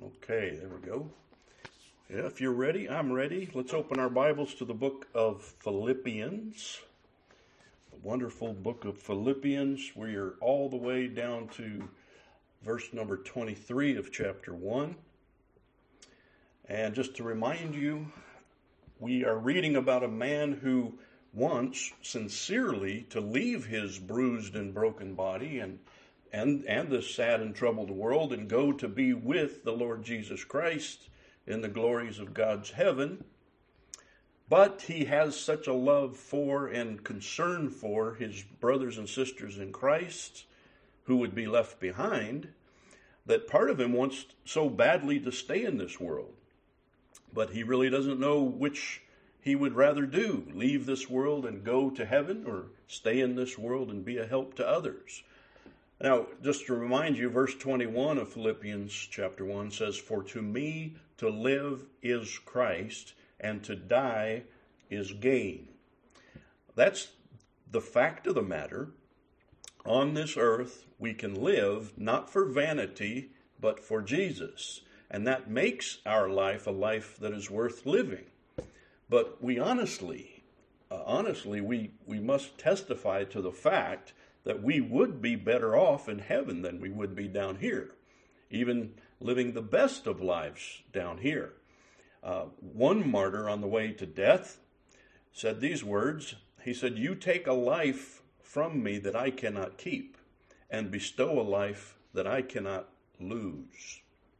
Okay, there we go. Yeah, if you're ready, I'm ready. Let's open our Bibles to the book of Philippians. The wonderful book of Philippians. We're all the way down to verse number 23 of chapter 1. And just to remind you, we are reading about a man who wants sincerely to leave his bruised and broken body and this sad and troubled world and go to be with the Lord Jesus Christ in the glories of God's heaven. But he has such a love for and concern for his brothers and sisters in Christ who would be left behind that part of him wants so badly to stay in this world. But he really doesn't know which he would rather do, leave this world and go to heaven or stay in this world and be a help to others. Now, just to remind you, verse 21 of Philippians chapter 1 says, "For to me to live is Christ, and to die is gain." That's the fact of the matter. On this earth, we can live not for vanity, but for Jesus. And that makes our life a life that is worth living. But we honestly, we must testify to the fact that we would be better off in heaven than we would be down here, even living the best of lives down here. One martyr on the way to death said these words. He said, "You take a life from me that I cannot keep, and bestow a life that I cannot lose."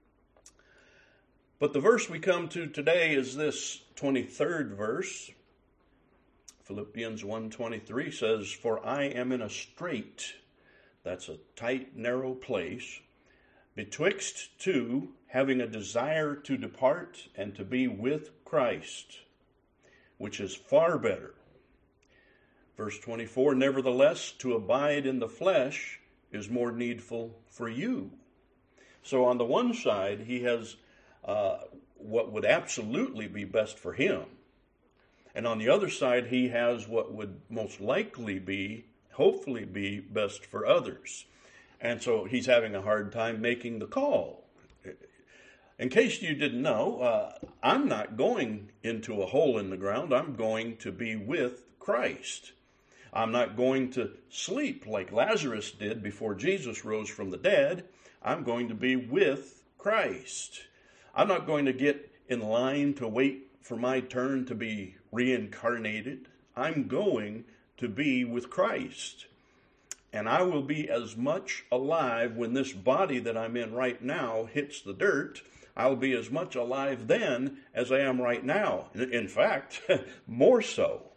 But the verse we come to today is this 23rd verse. Philippians 1:23 says, "For I am in a strait," that's a tight, narrow place, "betwixt two, having a desire to depart and to be with Christ, which is far better." Verse 24, "Nevertheless, to abide in the flesh is more needful for you." So on the one side, he has what would absolutely be best for him. And on the other side, he has what would most likely be, hopefully be, best for others. And so he's having a hard time making the call. In case you didn't know, I'm not going into a hole in the ground. I'm going to be with Christ. I'm not going to sleep like Lazarus did before Jesus rose from the dead. I'm going to be with Christ. I'm not going to get in line to wait for my turn to be reincarnated. I'm going to be with Christ. And I will be as much alive when this body that I'm in right now hits the dirt. I'll be as much alive then as I am right now. In fact, more so.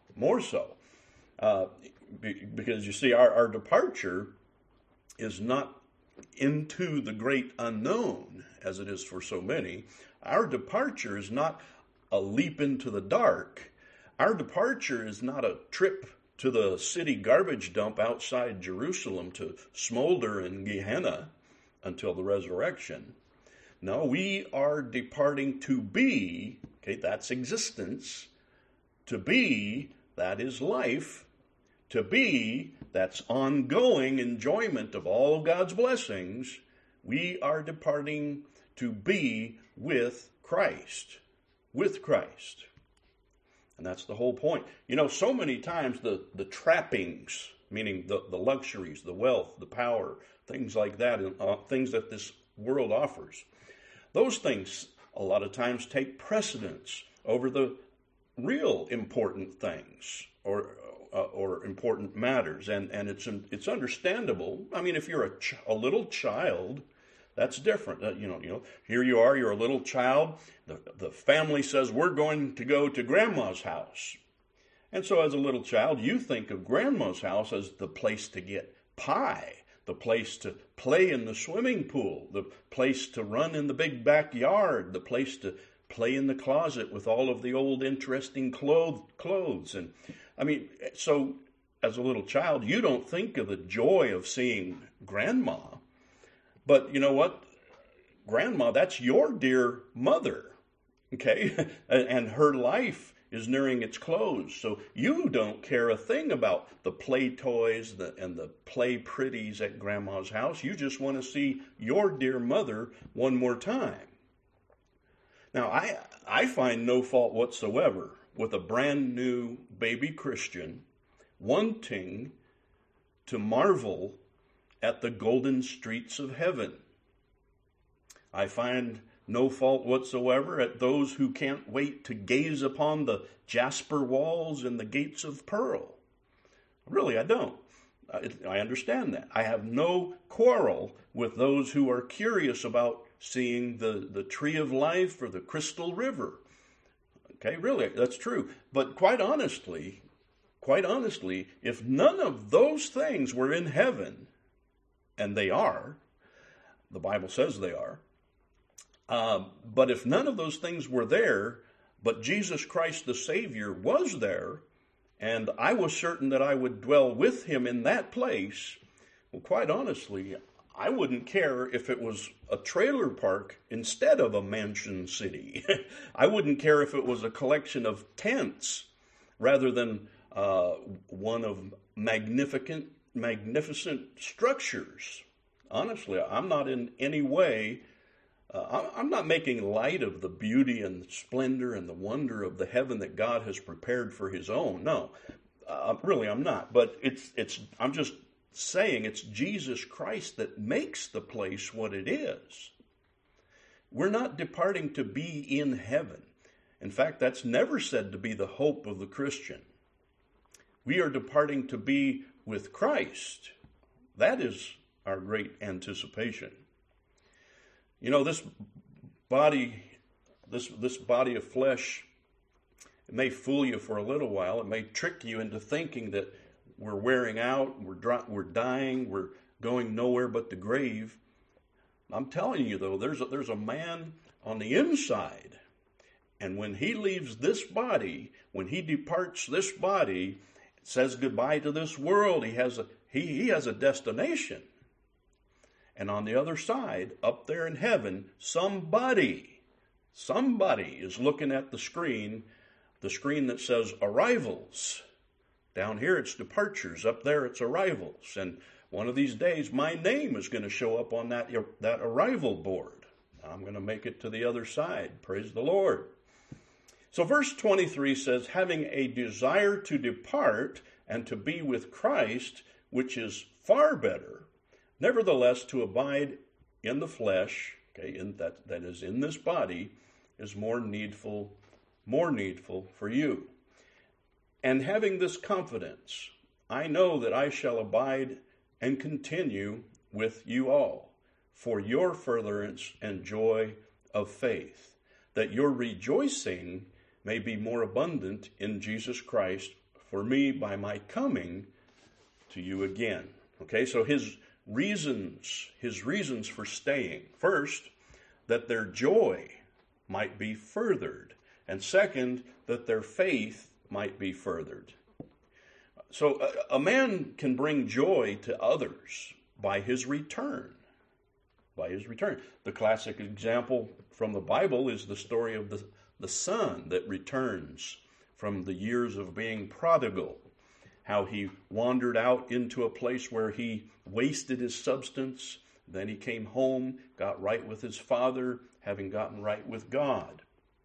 Because you see, our departure is not into the great unknown, as it is for so many. Our departure is not a leap into the dark. Our departure is not a trip to the city garbage dump outside Jerusalem to smolder in Gehenna until the resurrection. No, we are departing to be, okay, that's existence. To be, that is life. To be, that's ongoing enjoyment of all God's blessings. We are departing to be with Christ. With Christ. And that's the whole point. You know, so many times the trappings, meaning the luxuries, the wealth, the power, things like that, things that this world offers, those things a lot of times take precedence over the real important things or important matters. And it's understandable. I mean, if you're a little child, that's different. Here you are, you're a little child. The family says, "We're going to go to Grandma's house." And so as a little child, you think of Grandma's house as the place to get pie, the place to play in the swimming pool, the place to run in the big backyard, the place to play in the closet with all of the old interesting clothes. And I mean, so as a little child, you don't think of the joy of seeing Grandma. But you know what? Grandma, that's your dear mother, okay? And her life is nearing its close. So you don't care a thing about the play toys and the play pretties at Grandma's house. You just want to see your dear mother one more time. Now, I find no fault whatsoever with a brand new baby Christian wanting to marvel at the golden streets of heaven. I find no fault whatsoever at those who can't wait to gaze upon the jasper walls and the gates of pearl. Really, I don't. I understand that. I have no quarrel with those who are curious about seeing the tree of life or the crystal river. Okay, really, that's true. But quite honestly, if none of those things were in heaven, and they are, the Bible says they are, but if none of those things were there, but Jesus Christ the Savior was there, and I was certain that I would dwell with him in that place, well, quite honestly, I wouldn't care if it was a trailer park instead of a mansion city. I wouldn't care if it was a collection of tents rather than one of magnificent structures. Honestly, I'm not in any way, I'm not making light of the beauty and the splendor and the wonder of the heaven that God has prepared for his own. No, really I'm not. But I'm just saying it's Jesus Christ that makes the place what it is. We're not departing to be in heaven. In fact, that's never said to be the hope of the Christian. We are departing to be with Christ. That is our great anticipation. You know, this body of flesh, it may fool you for a little while. It may trick you into thinking that we're wearing out, we're dying, we're going nowhere but the grave. I'm telling you, though, there's a man on the inside, and when he leaves this body, when he departs this body, says goodbye to this world, he has a destination. And on the other side, up there in heaven, somebody is looking at the screen that says arrivals. Down here it's departures, up there it's arrivals. And one of these days my name is going to show up on that arrival board. I'm going to make it to the other side. Praise the Lord. So verse 23 says, having a desire to depart and to be with Christ, which is far better, nevertheless, to abide in the flesh, okay, that is in this body, is more needful for you. And having this confidence, I know that I shall abide and continue with you all for your furtherance and joy of faith, that your rejoicing may be more abundant in Jesus Christ for me by my coming to you again. Okay, so his reasons for staying. First, that their joy might be furthered. And second, that their faith might be furthered. So a man can bring joy to others by his return. The classic example from the Bible is the story of the son that returns from the years of being prodigal. How he wandered out into a place where he wasted his substance. Then he came home, got right with his father, having gotten right with God.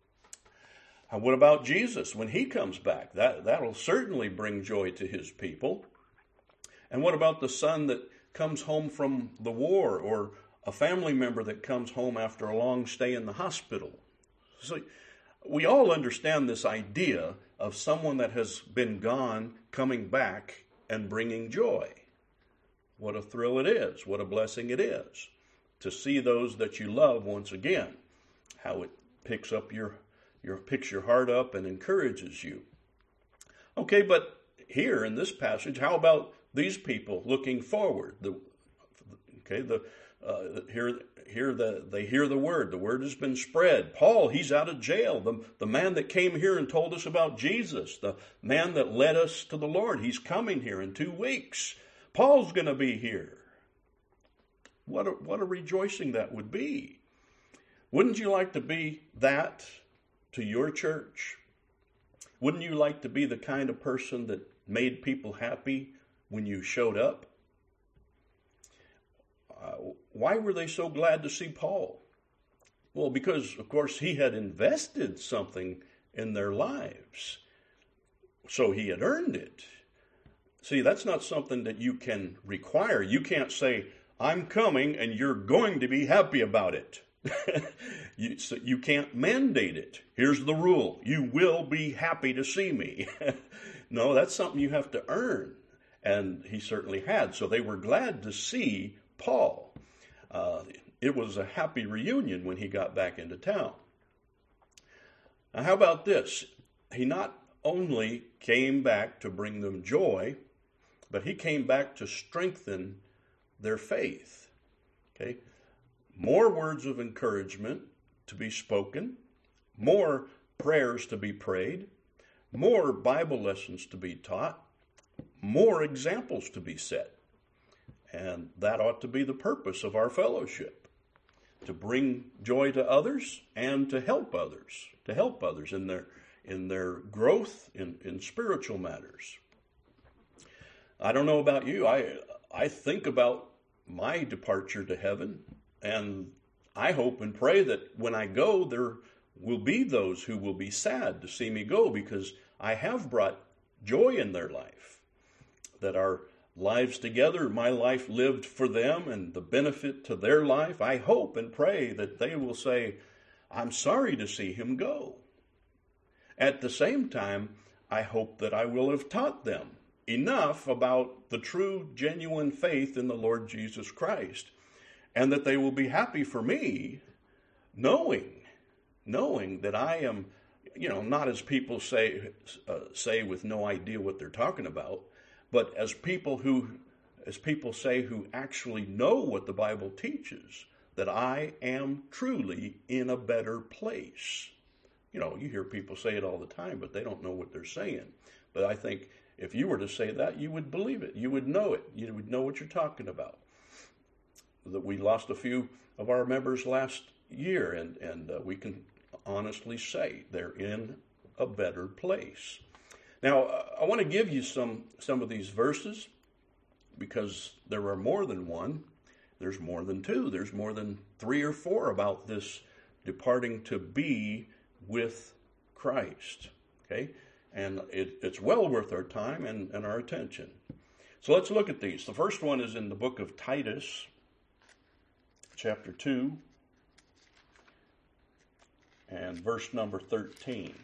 What about Jesus when he comes back? That'll certainly bring joy to his people. And what about the son that comes home from the war, or a family member that comes home after a long stay in the hospital? So we all understand this idea of someone that has been gone coming back and bringing joy. What a thrill it is. What a blessing it is to see those that you love once again. How it picks your heart up and encourages you. Okay, but here in this passage, how about these people looking forward? They hear the word. The word has been spread. Paul, he's out of jail. The man that came here and told us about Jesus, the man that led us to the Lord, he's coming here in 2 weeks. Paul's going to be here. What a rejoicing that would be. Wouldn't you like to be that to your church? Wouldn't you like to be the kind of person that made people happy when you showed up? Why were they so glad to see Paul? Well, because, of course, he had invested something in their lives. So he had earned it. See, that's not something that you can require. You can't say, I'm coming and you're going to be happy about it. You can't mandate it. Here's the rule. You will be happy to see me. No, that's something you have to earn. And he certainly had. So they were glad to see Paul. It was a happy reunion when he got back into town. Now, how about this? He not only came back to bring them joy, but he came back to strengthen their faith. Okay? More words of encouragement to be spoken, more prayers to be prayed, more Bible lessons to be taught, more examples to be set. And that ought to be the purpose of our fellowship, to bring joy to others and to help others in their growth in spiritual matters. I don't know about you. I think about my departure to heaven, and I hope and pray that when I go, there will be those who will be sad to see me go, because I have brought joy in their life, that our lives together, my life lived for them and the benefit to their life. I hope and pray that they will say, I'm sorry to see him go. At the same time, I hope that I will have taught them enough about the true, genuine faith in the Lord Jesus Christ, and that they will be happy for me, knowing that I am, not as people say with no idea what they're talking about, but as people say who actually know what the Bible teaches, that I am truly in a better place. You hear people say it all the time, but they don't know what they're saying. But I think if you were to say that, you would believe it. You would know it. You would know what you're talking about. That we lost a few of our members last year, and we can honestly say they're in a better place. Now, I want to give you some of these verses, because there are more than one. There's more than two. There's more than 3 or 4 about this departing to be with Christ. Okay? And it's well worth our time and our attention. So let's look at these. The first one is in the book of Titus, chapter 2, and verse number 13.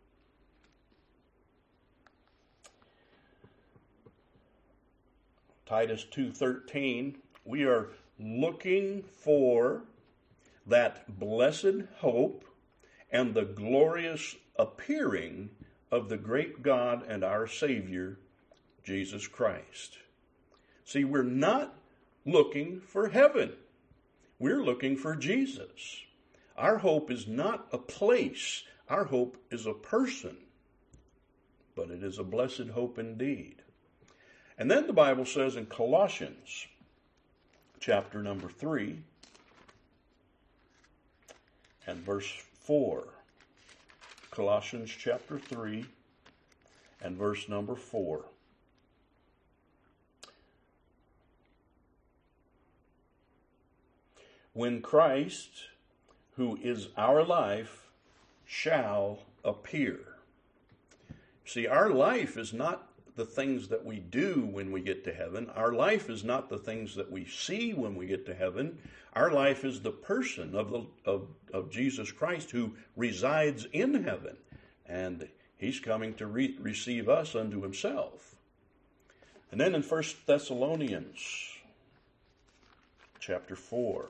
Titus 2:13, we are looking for that blessed hope and the glorious appearing of the great God and our Savior, Jesus Christ. See, we're not looking for heaven. We're looking for Jesus. Our hope is not a place. Our hope is a person. But it is a blessed hope indeed. And then the Bible says in Colossians, chapter number 3, and verse 4. Colossians chapter 3 and verse number 4. When Christ, who is our life, shall appear. See, our life is not the things that we do when we get to heaven. Our life is not the things that we see when we get to heaven. Our life is the person of Jesus Christ who resides in heaven. And he's coming to receive us unto himself. And then in 1 Thessalonians chapter 4,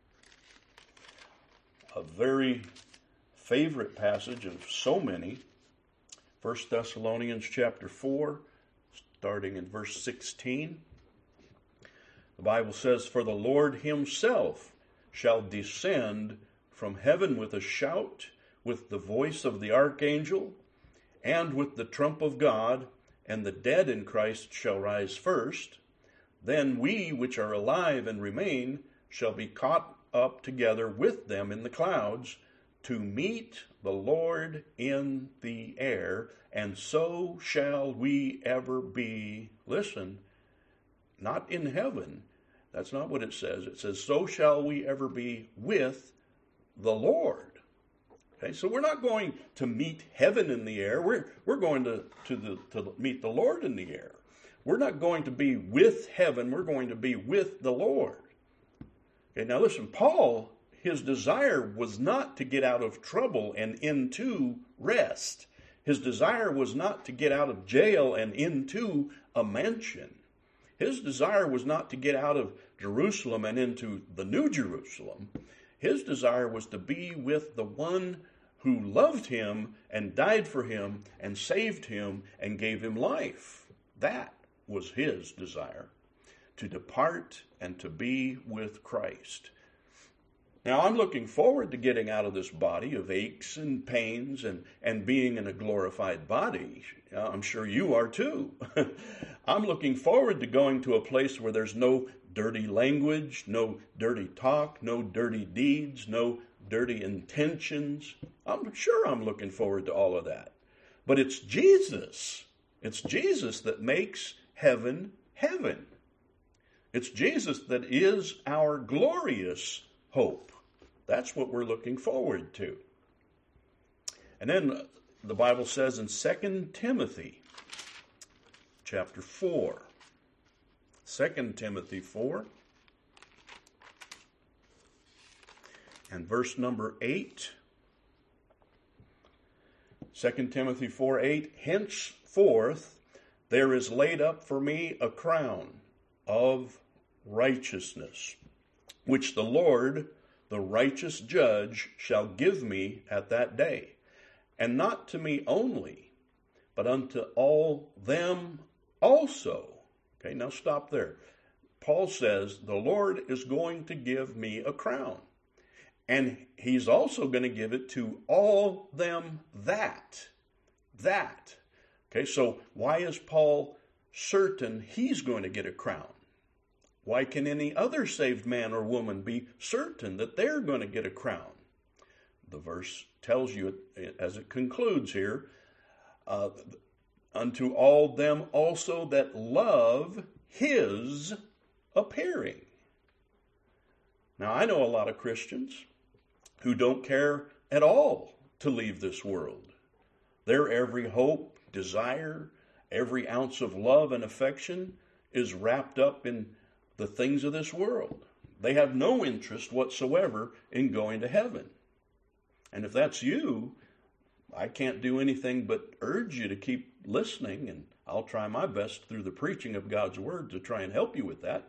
a very favorite passage of so many, 1 Thessalonians chapter 4, starting in verse 16. The Bible says, "For the Lord himself shall descend from heaven with a shout, with the voice of the archangel, and with the trump of God, and the dead in Christ shall rise first. Then we which are alive and remain shall be caught up together with them in the clouds, to meet the Lord in the air, and so shall we ever be." Listen, not in heaven. That's not what it says. It says, so shall we ever be with the Lord. Okay, so we're not going to meet heaven in the air. We're going to meet the Lord in the air. We're not going to be with heaven. We're going to be with the Lord. Okay, now listen, Paul, his desire was not to get out of trouble and into rest. His desire was not to get out of jail and into a mansion. His desire was not to get out of Jerusalem and into the New Jerusalem. His desire was to be with the one who loved him and died for him and saved him and gave him life. That was his desire, to depart and to be with Christ. Now, I'm looking forward to getting out of this body of aches and pains and being in a glorified body. I'm sure you are too. I'm looking forward to going to a place where there's no dirty language, no dirty talk, no dirty deeds, no dirty intentions. I'm sure I'm looking forward to all of that. But it's Jesus. It's Jesus that makes heaven heaven. It's Jesus that is our glorious hope. That's what we're looking forward to. And then the Bible says in 2 Timothy chapter 4, 2 Timothy 4 and verse number 8. 2 Timothy 4:8, henceforth there is laid up for me a crown of righteousness, which the Lord, the righteous judge, shall give me at that day, and not to me only, but unto all them also. Okay, now stop there. Paul says the Lord is going to give me a crown. And he's also going to give it to all them that. Okay, so why is Paul certain he's going to get a crown? Why can any other saved man or woman be certain that they're going to get a crown? The verse tells you, as it concludes here, unto all them also that love his appearing. Now, I know a lot of Christians who don't care at all to leave this world. Their every hope, desire, every ounce of love and affection is wrapped up in the things of this world. They have no interest whatsoever in going to heaven. And if that's you, I can't do anything but urge you to keep listening, and I'll try my best through the preaching of God's Word to try and help you with that.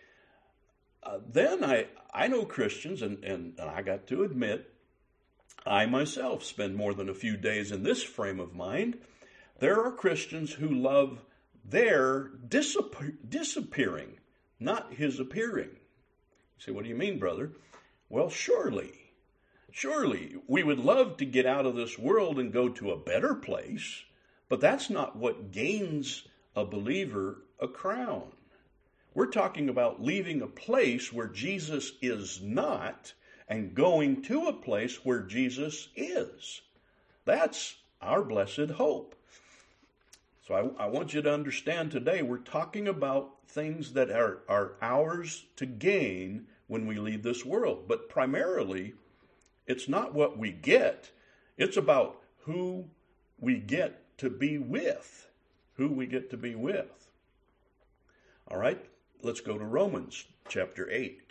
Then I know Christians, and I got to admit, I myself spend more than a few days in this frame of mind. There are Christians who love their disappearing, not his appearing. You say, what do you mean, brother? Well, surely we would love to get out of this world and go to a better place, but that's not what gains a believer a crown. We're talking about leaving a place where Jesus is not and going to a place where Jesus is. That's our blessed hope. So I want you to understand today we're talking about things that are ours to gain when we leave this world. But primarily, it's not what we get. It's about who we get to be with. Who we get to be with. All right, let's go to Romans chapter 8.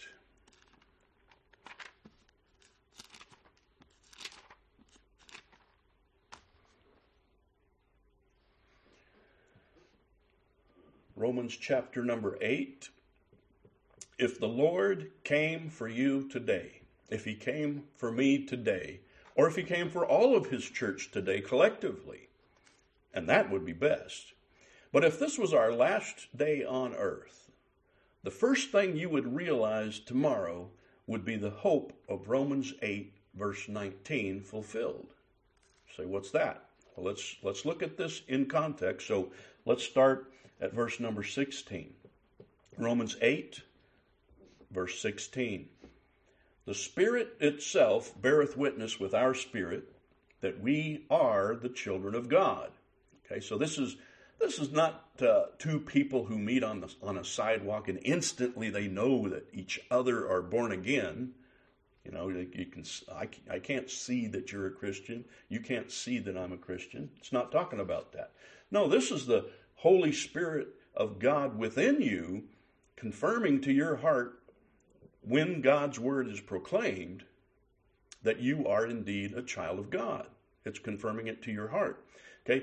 Romans chapter number 8. If the Lord came for you today, if he came for me today, or if he came for all of his church today collectively, and that would be best. But if this was our last day on earth, the first thing you would realize tomorrow would be the hope of Romans 8, verse 19 fulfilled. Say, what's that? Well, let's look at this in context. So let's start at verse number 16. Romans 8, verse 16. The Spirit itself beareth witness with our spirit that we are the children of God. Okay, so this is not two people who meet on a sidewalk and instantly they know that each other are born again. You know, I can't see that you're a Christian. You can't see that I'm a Christian. It's not talking about that. No, this is the Holy Spirit of God within you confirming to your heart when God's word is proclaimed that you are indeed a child of God. It's confirming it to your heart. Okay?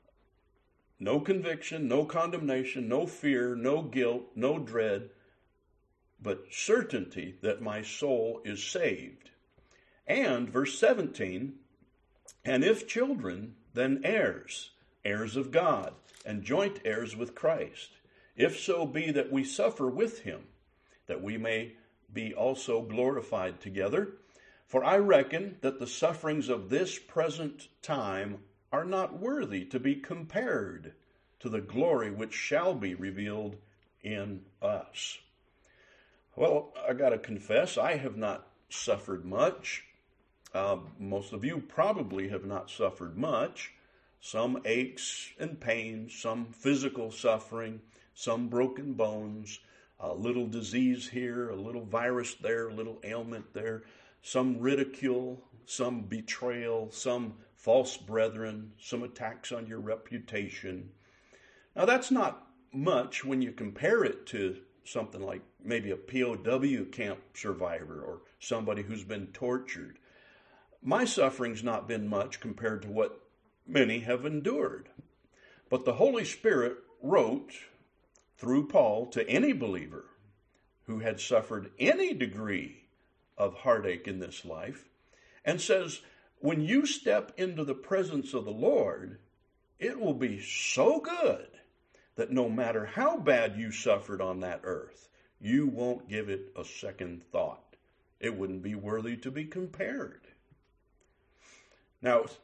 No conviction, no condemnation, no fear, no guilt, no dread, but certainty that my soul is saved. And verse 17, and if children, then heirs, heirs of God, and joint heirs with Christ, if so be that we suffer with him, that we may be also glorified together. For I reckon that the sufferings of this present time are not worthy to be compared to the glory which shall be revealed in us. Well, I got to confess, I have not suffered much. Most of you probably have not suffered much. Some aches and pains, some physical suffering, some broken bones, a little disease here, a little virus there, a little ailment there, some ridicule, some betrayal, some false brethren, some attacks on your reputation. Now, that's not much when you compare it to something like maybe a POW camp survivor or somebody who's been tortured. My suffering's not been much compared to what many have endured. But the Holy Spirit wrote through Paul to any believer who had suffered any degree of heartache in this life and says, when you step into the presence of the Lord, it will be so good that no matter how bad you suffered on that earth, you won't give it a second thought. It wouldn't be worthy to be compared. Now,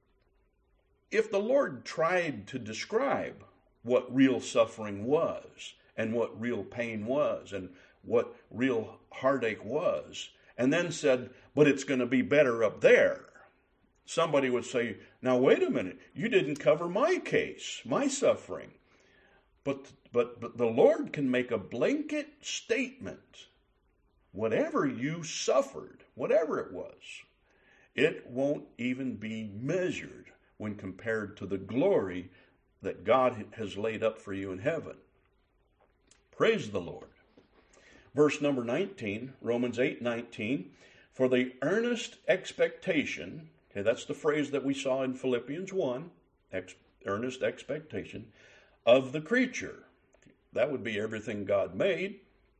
if the Lord tried to describe what real suffering was and what real pain was and what real heartache was, and then said, but it's going to be better up there, somebody would say, now wait a minute, you didn't cover my case, my suffering. But the Lord can make a blanket statement. Whatever you suffered, whatever it was, it won't even be measured when compared to the glory that God has laid up for you in heaven. Praise the Lord. Verse number 19, Romans 8:19, for the earnest expectation, okay, that's the phrase that we saw in Philippians 1, earnest expectation, of the creature, that would be everything God made,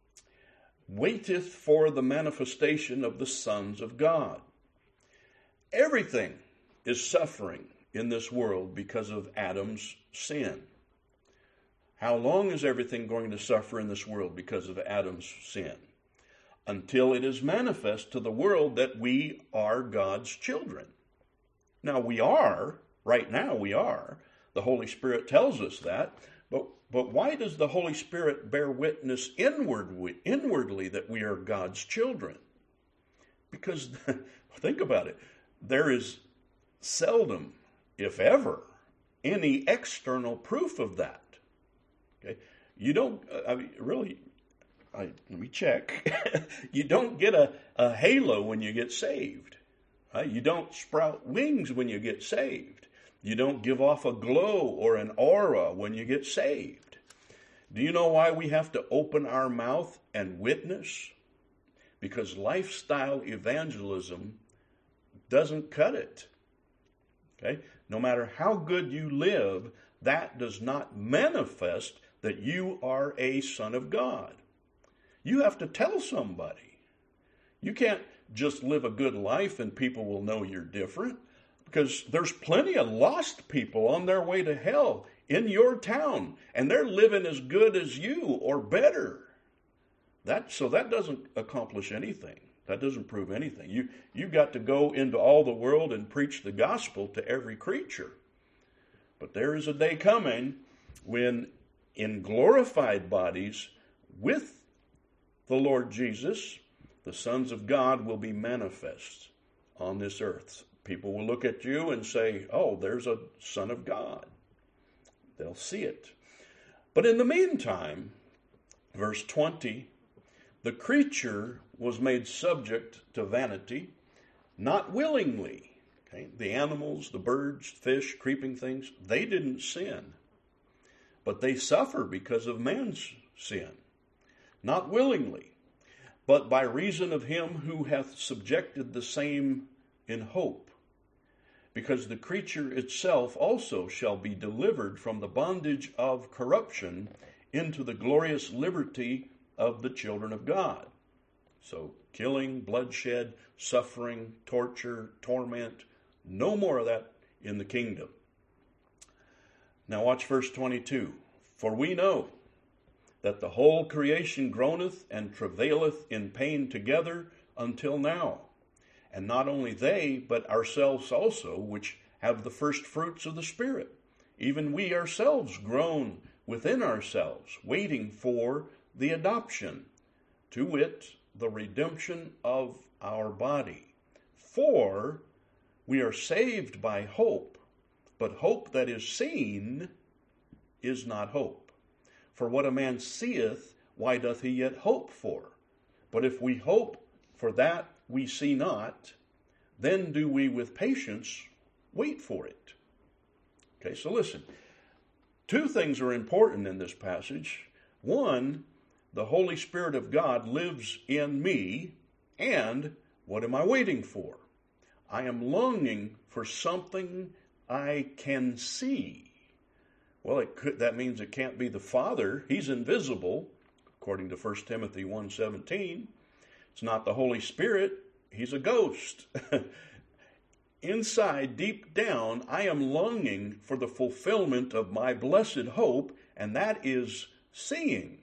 waiteth for the manifestation of the sons of God. Everything is suffering in this world because of Adam's sin. How long is everything going to suffer in this world because of Adam's sin? Until it is manifest to the world that we are God's children. Now we are, right now we are. The Holy Spirit tells us that. But why does the Holy Spirit bear witness inwardly that we are God's children? Because, think about it, there is seldom, if ever, any external proof of that. Okay, you don't, let me check. You don't get a halo when you get saved. Right? You don't sprout wings when you get saved. You don't give off a glow or an aura when you get saved. Do you know why we have to open our mouth and witness? Because lifestyle evangelism doesn't cut it. Okay? No matter how good you live, that does not manifest that you are a son of God. You have to tell somebody. You can't just live a good life and people will know you're different, because there's plenty of lost people on their way to hell in your town, and they're living as good as you or better. So that doesn't accomplish anything. That doesn't prove anything. You've got to go into all the world and preach the gospel to every creature. But there is a day coming when in glorified bodies with the Lord Jesus, the sons of God will be manifest on this earth. People will look at you and say, oh, there's a son of God. They'll see it. But in the meantime, verse 20, The creature was made subject to vanity, not willingly. Okay? The animals, the birds, fish, creeping things, they didn't sin. But they suffer because of man's sin. Not willingly, but by reason of him who hath subjected the same in hope. Because the creature itself also shall be delivered from the bondage of corruption into the glorious liberty of the children of God. So killing, bloodshed, suffering, torture, torment, no more of that in the kingdom. Now watch verse 22. For we know that the whole creation groaneth and travaileth in pain together until now. And not only they, but ourselves also, which have the first fruits of the Spirit. Even we ourselves groan within ourselves, waiting for the adoption, to wit, the redemption of our body. For we are saved by hope, but hope that is seen is not hope. For what a man seeth, why doth he yet hope for? But if we hope for that we see not, then do we with patience wait for it. Okay, so listen. Two things are important in this passage. One, the Holy Spirit of God lives in me, and what am I waiting for? I am longing for something I can see. Well, that means it can't be the Father. He's invisible, according to 1 Timothy 1:17. It's not the Holy Spirit. He's a ghost. Inside, deep down, I am longing for the fulfillment of my blessed hope, and that is seeing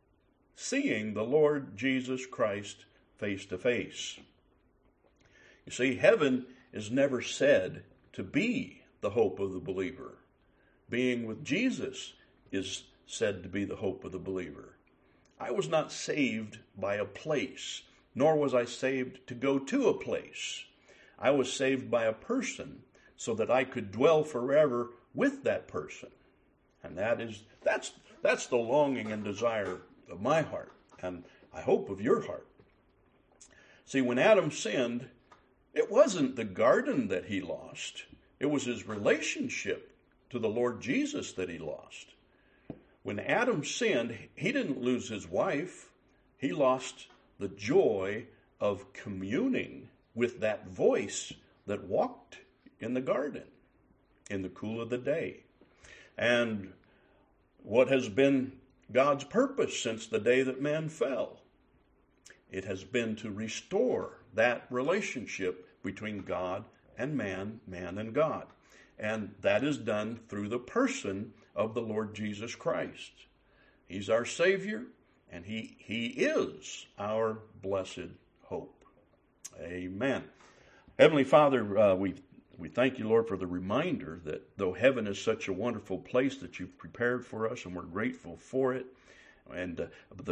the Lord Jesus Christ face to face. You see, heaven is never said to be the hope of the believer. Being with Jesus is said to be the hope of the believer. I was not saved by a place, nor was I saved to go to a place. I was saved by a person so that I could dwell forever with that person. And that's the longing and desire of my heart, and I hope of your heart. See, when Adam sinned, it wasn't the garden that he lost. It was his relationship to the Lord Jesus that he lost. When Adam sinned, he didn't lose his wife. He lost the joy of communing with that voice that walked in the garden in the cool of the day. And what has been God's purpose since the day that man fell? It has been to restore that relationship between God and man, man and God. And that is done through the person of the Lord Jesus Christ. He's our Savior, and He is our blessed hope. Amen. Heavenly Father, we thank you, Lord, for the reminder that though heaven is such a wonderful place that you've prepared for us, and we're grateful for it, and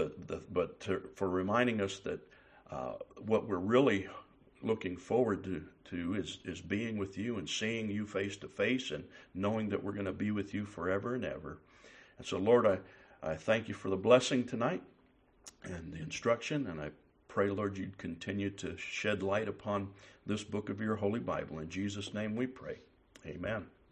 for reminding us that what we're really looking forward to is being with you and seeing you face to face and knowing that we're going to be with you forever and ever. And so, Lord, I thank you for the blessing tonight and the instruction, and I pray, Lord, you'd continue to shed light upon this book of your Holy Bible. In Jesus' name we pray. Amen.